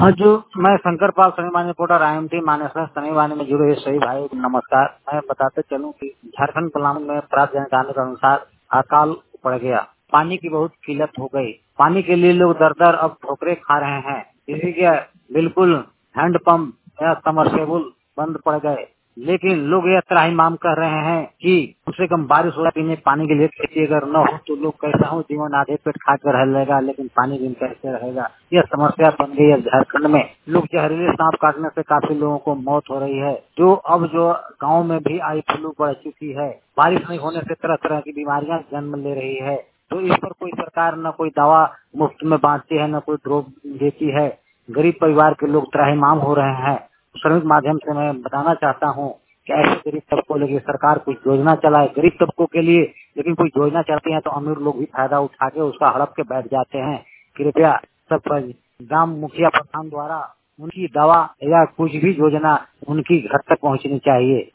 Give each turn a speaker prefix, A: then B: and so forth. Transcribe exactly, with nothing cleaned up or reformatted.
A: आज मैं शंकर पाल शनिवार reporter I M T Manesar शनिवार में जुड़े हुए सभी भाइयों को नमस्कार। मैं बताते चलूं कि झारखंड पलामू में प्राप्त जानकारी के अनुसार अकाल पड़ गया, पानी की बहुत किल्लत हो गई। पानी के लिए लोग दर दर अब ठोकरे खा रहे हैं। इसी के बिल्कुल हैंडपंप या समरसेबुल बंद पड़ गए, लेकिन लोग यह त्राहिमाम कर रहे हैं कि कम से कम बारिश हो पीने पानी के लिए, खेती अगर न हो तो लोग कैसा हो जीवन आधे पेट खा कर रह लेगा, लेकिन पानी बिन कैसे रहेगा। यह समस्या बन गई है झारखंड में। लोग जहरीले सांप काटने से काफी लोगों को मौत हो रही है। जो अब जो गाँव में भी आई फ्लू बढ़ चुकी है। बारिश नहीं होने से तरह तरह की बीमारियां जन्म ले रही है। तो इस पर कोई सरकार न कोई दवा मुफ्त में बांटती है, न कोई ड्रॉप देती है। गरीब परिवार के लोग त्राहिमाम हो रहे हैं। श्रमिक माध्यम से मैं बताना चाहता हूँ कि ऐसे गरीब तबकों के लिए सरकार कुछ योजना चलाए गरीब तबकों के लिए, लेकिन कोई योजना चलती है तो अमीर लोग भी फायदा उठा के उसका हड़प के बैठ जाते हैं। कृपया सब ग्राम मुखिया प्रधान द्वारा उनकी दवा या कुछ भी योजना उनकी घर तक पहुँचनी चाहिए।